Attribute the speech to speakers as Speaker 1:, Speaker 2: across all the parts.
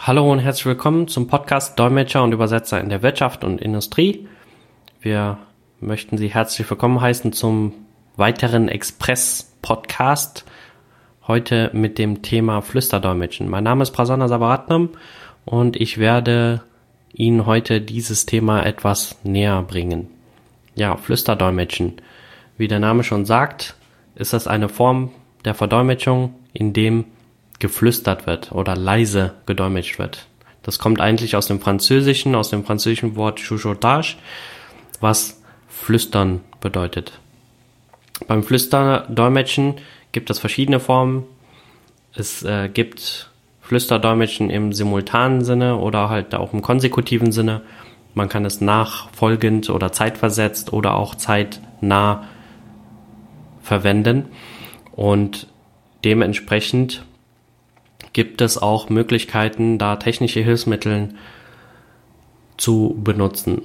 Speaker 1: Hallo und herzlich willkommen zum Podcast Dolmetscher und Übersetzer in der Wirtschaft und Industrie. Wir möchten Sie herzlich willkommen heißen zum weiteren Express-Podcast, heute mit dem Thema Flüsterdolmetschen. Mein Name ist Prasanna Sabaratnam und ich werde Ihnen heute dieses Thema etwas näher bringen. Ja, Flüsterdolmetschen. Wie der Name schon sagt, ist das eine Form der Verdolmetschung, in dem geflüstert wird oder leise gedolmetscht wird. Das kommt eigentlich aus dem französischen Wort chuchotage, was flüstern bedeutet. Beim Flüsterdolmetschen gibt es verschiedene Formen. Es gibt Flüsterdolmetschen im simultanen Sinne oder halt auch im konsekutiven Sinne. Man kann es nachfolgend oder zeitversetzt oder auch zeitnah verwenden und dementsprechend gibt es auch Möglichkeiten, da technische Hilfsmittel zu benutzen.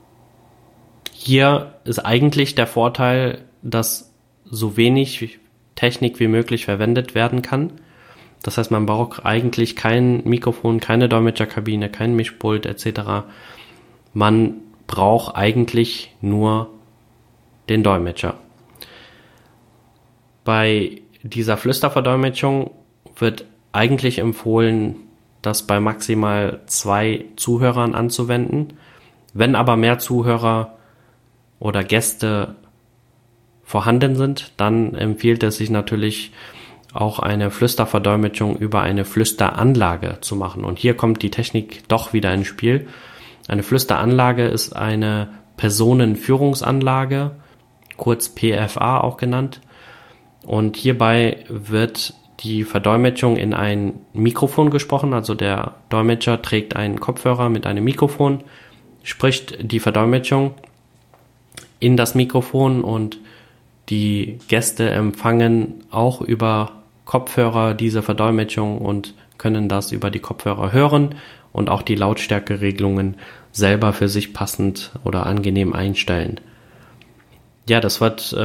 Speaker 1: Hier ist eigentlich der Vorteil, dass so wenig Technik wie möglich verwendet werden kann. Das heißt, man braucht eigentlich kein Mikrofon, keine Dolmetscherkabine, kein Mischpult etc. Man braucht eigentlich nur den Dolmetscher. Bei dieser Flüsterverdolmetschung wird eigentlich empfohlen, das bei maximal 2 Zuhörern anzuwenden. Wenn aber mehr Zuhörer oder Gäste vorhanden sind, dann empfiehlt es sich natürlich auch eine Flüsterverdolmetschung über eine Flüsteranlage zu machen. Und hier kommt die Technik doch wieder ins Spiel. Eine Flüsteranlage ist eine Personenführungsanlage, kurz PFA auch genannt. Und hierbei wird die Verdolmetschung in ein Mikrofon gesprochen, also der Dolmetscher trägt einen Kopfhörer mit einem Mikrofon, spricht die Verdolmetschung in das Mikrofon und die Gäste empfangen auch über Kopfhörer diese Verdolmetschung und können das über die Kopfhörer hören und auch die Lautstärkeregelungen selber für sich passend oder angenehm einstellen. Ja, das wird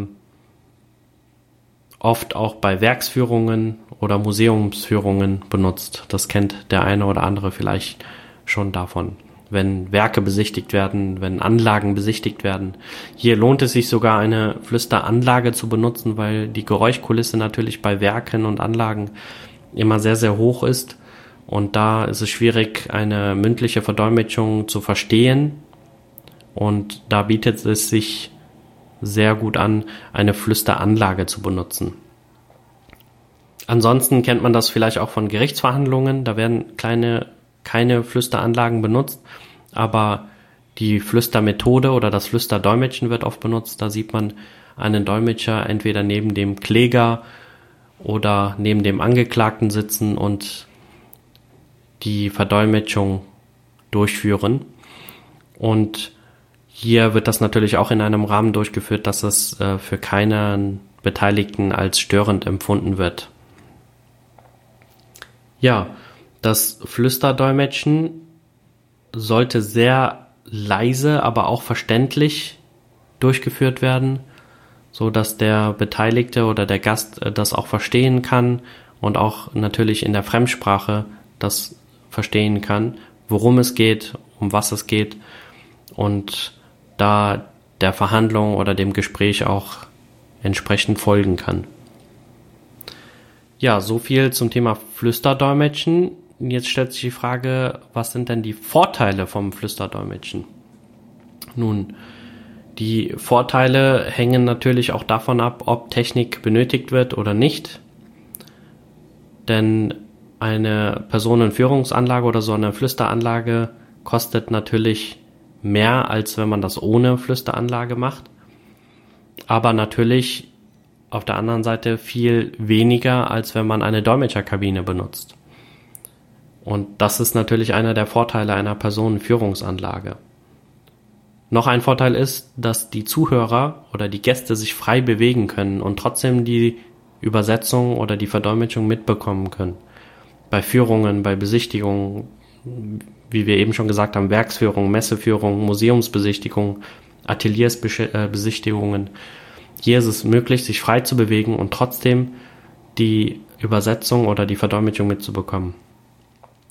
Speaker 1: oft auch bei Werksführungen oder Museumsführungen benutzt. Das kennt der eine oder andere vielleicht schon davon. Wenn Werke besichtigt werden, wenn Anlagen besichtigt werden. Hier lohnt es sich sogar, eine Flüsteranlage zu benutzen, weil die Geräuschkulisse natürlich bei Werken und Anlagen immer sehr, sehr hoch ist. Und da ist es schwierig, eine mündliche Verdolmetschung zu verstehen. Und da bietet es sich sehr gut an, eine Flüsteranlage zu benutzen. Ansonsten kennt man das vielleicht auch von Gerichtsverhandlungen, da werden keine Flüsteranlagen benutzt, aber die Flüstermethode oder das Flüsterdolmetschen wird oft benutzt. Da sieht man einen Dolmetscher entweder neben dem Kläger oder neben dem Angeklagten sitzen und die Verdolmetschung durchführen. Und hier wird das natürlich auch in einem Rahmen durchgeführt, dass es für keinen Beteiligten als störend empfunden wird. Ja, das Flüsterdolmetschen sollte sehr leise, aber auch verständlich durchgeführt werden, so dass der Beteiligte oder der Gast das auch verstehen kann und auch natürlich in der Fremdsprache das verstehen kann, worum es geht, um was es geht und da der Verhandlung oder dem Gespräch auch entsprechend folgen kann. Ja, so viel zum Thema Flüsterdolmetschen. Jetzt stellt sich die Frage, was sind denn die Vorteile vom Flüsterdolmetschen? Nun, die Vorteile hängen natürlich auch davon ab, ob Technik benötigt wird oder nicht. Denn eine Personenführungsanlage oder so eine Flüsteranlage kostet natürlich mehr, als wenn man das ohne Flüsteranlage macht. Aber natürlich auf der anderen Seite viel weniger, als wenn man eine Dolmetscherkabine benutzt. Und das ist natürlich einer der Vorteile einer Personenführungsanlage. Noch ein Vorteil ist, dass die Zuhörer oder die Gäste sich frei bewegen können und trotzdem die Übersetzung oder die Verdolmetschung mitbekommen können. Bei Führungen, bei Besichtigungen, wie wir eben schon gesagt haben, Werksführung, Messeführung, Museumsbesichtigung, Ateliersbesichtigungen. Hier ist es möglich, sich frei zu bewegen und trotzdem die Übersetzung oder die Verdolmetschung mitzubekommen.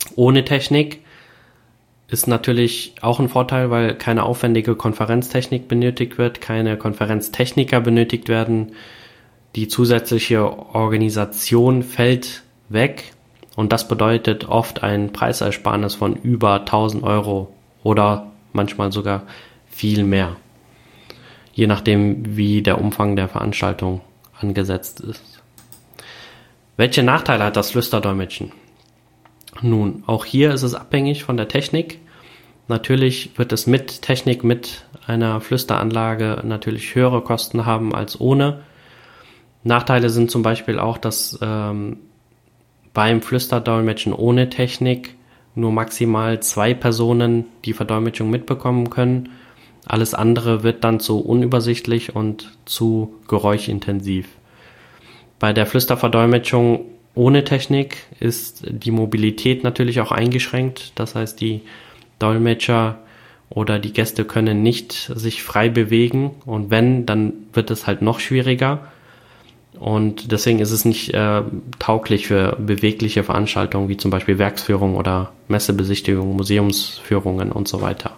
Speaker 1: Ohne Technik ist natürlich auch ein Vorteil, weil keine aufwendige Konferenztechnik benötigt wird, keine Konferenztechniker benötigt werden. Die zusätzliche Organisation fällt weg und das bedeutet oft ein Preisersparnis von über 1.000 Euro oder manchmal sogar viel mehr, je nachdem, wie der Umfang der Veranstaltung angesetzt ist. Welche Nachteile hat das Flüsterdolmetschen? Nun, auch hier ist es abhängig von der Technik. Natürlich wird es mit Technik, mit einer Flüsteranlage natürlich höhere Kosten haben als ohne. Nachteile sind zum Beispiel auch, dass beim Flüsterdolmetschen ohne Technik nur maximal 2 Personen die Verdolmetschung mitbekommen können. Alles andere wird dann zu unübersichtlich und zu geräuschintensiv. Bei der Flüsterverdolmetschung ohne Technik ist die Mobilität natürlich auch eingeschränkt. Das heißt, die Dolmetscher oder die Gäste können nicht sich frei bewegen und wenn, dann wird es halt noch schwieriger. Und deswegen ist es nicht tauglich für bewegliche Veranstaltungen wie zum Beispiel Werksführung oder Messebesichtigung, Museumsführungen und so weiter.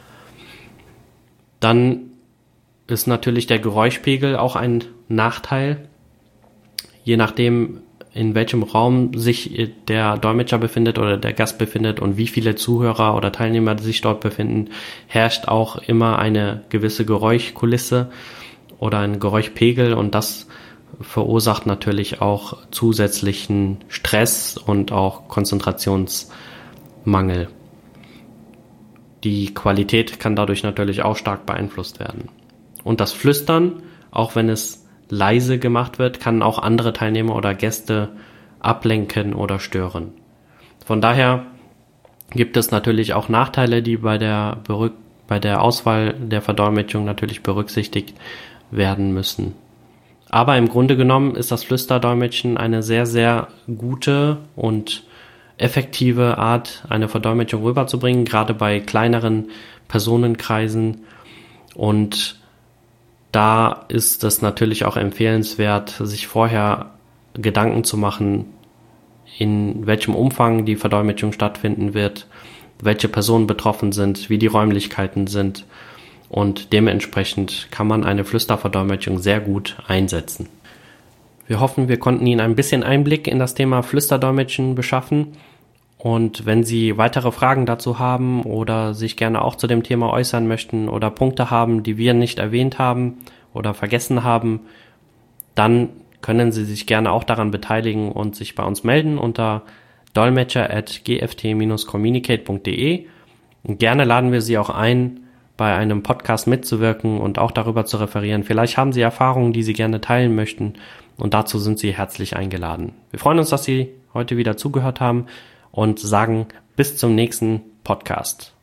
Speaker 1: Dann ist natürlich der Geräuschpegel auch ein Nachteil. Je nachdem, in welchem Raum sich der Dolmetscher befindet oder der Gast befindet und wie viele Zuhörer oder Teilnehmer sich dort befinden, herrscht auch immer eine gewisse Geräuschkulisse oder ein Geräuschpegel und das verursacht natürlich auch zusätzlichen Stress und auch Konzentrationsmangel. Die Qualität kann dadurch natürlich auch stark beeinflusst werden. Und das Flüstern, auch wenn es leise gemacht wird, kann auch andere Teilnehmer oder Gäste ablenken oder stören. Von daher gibt es natürlich auch Nachteile, die bei der Auswahl der Verdolmetschung natürlich berücksichtigt werden müssen. Aber im Grunde genommen ist das Flüsterdolmetschen eine sehr, sehr gute und effektive Art, eine Verdolmetschung rüberzubringen, gerade bei kleineren Personenkreisen. Und da ist es natürlich auch empfehlenswert, sich vorher Gedanken zu machen, in welchem Umfang die Verdolmetschung stattfinden wird, welche Personen betroffen sind, wie die Räumlichkeiten sind. Und dementsprechend kann man eine Flüsterverdolmetschung sehr gut einsetzen. Wir hoffen, wir konnten Ihnen ein bisschen Einblick in das Thema Flüsterdolmetschen beschaffen. Und wenn Sie weitere Fragen dazu haben oder sich gerne auch zu dem Thema äußern möchten oder Punkte haben, die wir nicht erwähnt haben oder vergessen haben, dann können Sie sich gerne auch daran beteiligen und sich bei uns melden unter dolmetscher@gft-communicate.de. Und gerne laden wir Sie auch ein, bei einem Podcast mitzuwirken und auch darüber zu referieren. Vielleicht haben Sie Erfahrungen, die Sie gerne teilen möchten und dazu sind Sie herzlich eingeladen. Wir freuen uns, dass Sie heute wieder zugehört haben und sagen bis zum nächsten Podcast.